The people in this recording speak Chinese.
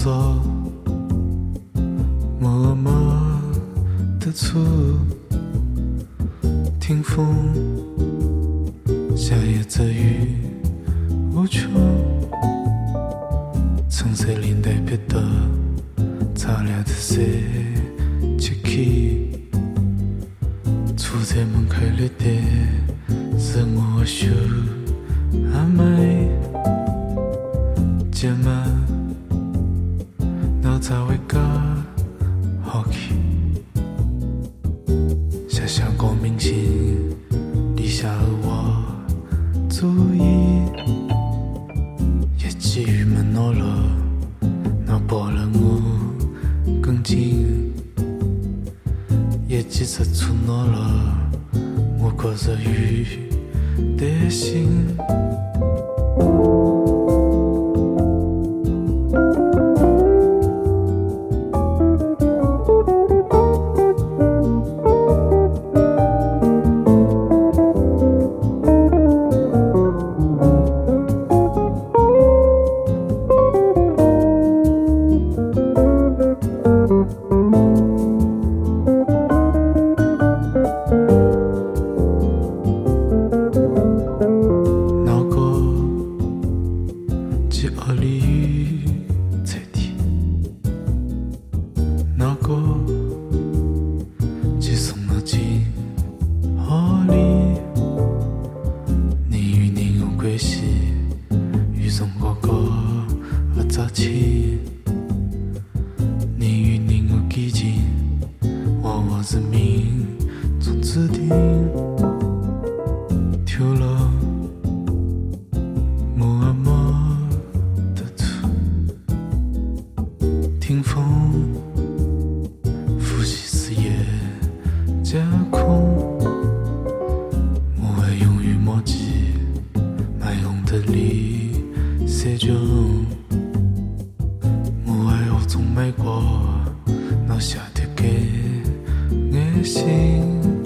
走，默默的醋，听风，夏夜的雨无穷，橙色领带别的擦亮的色切起，出在门开了的是我手阿妹姐妹脑早会个好奇，遐想光明星立下了我注意，也基于门诺了脑波了我更近，也记着出诺了我过着雨的心。听风，呼吸视野架空，我会用于墨迹，卖红的里谁中，我会有种美国，拿下的给我心。